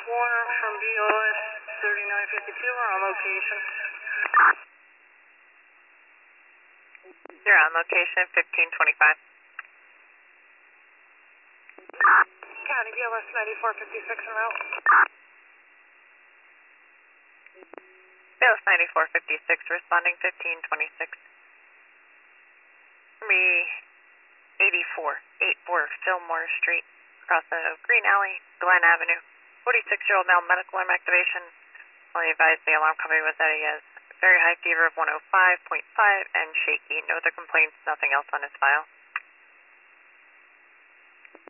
Warner from BOS 3952. We're on location. You're on location, 1525. County BLS 9456 en route. BLS 9456, responding 1526. Me 84 Fillmore Street, across the Green Alley, Glen Avenue. 46-year-old male, medical alarm activation. Only advised the alarm company was that he has very high fever of 105.5 and shaky. No other complaints, nothing else on his file.